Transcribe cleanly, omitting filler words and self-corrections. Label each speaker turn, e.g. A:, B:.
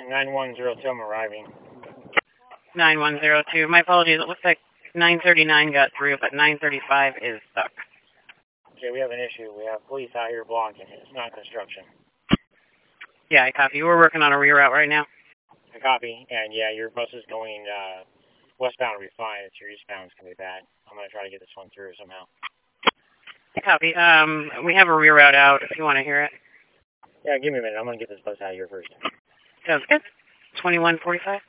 A: 910 I'm arriving.
B: 9102. My apologies. It looks like 939 got through, but 935 is stuck.
A: Okay, we have an issue. We have police out here blocking it. It's not construction.
B: Yeah, I copy. We're working on a reroute right now.
A: I copy. And yeah, your bus is going westbound will be fine. It's your eastbound is going to be bad. I'm going to try to get this one through somehow.
B: Copy. We have a reroute out if you want to hear it.
A: Yeah, give me a minute. I'm going to get this bus out of here first.
B: Sounds good. 2145.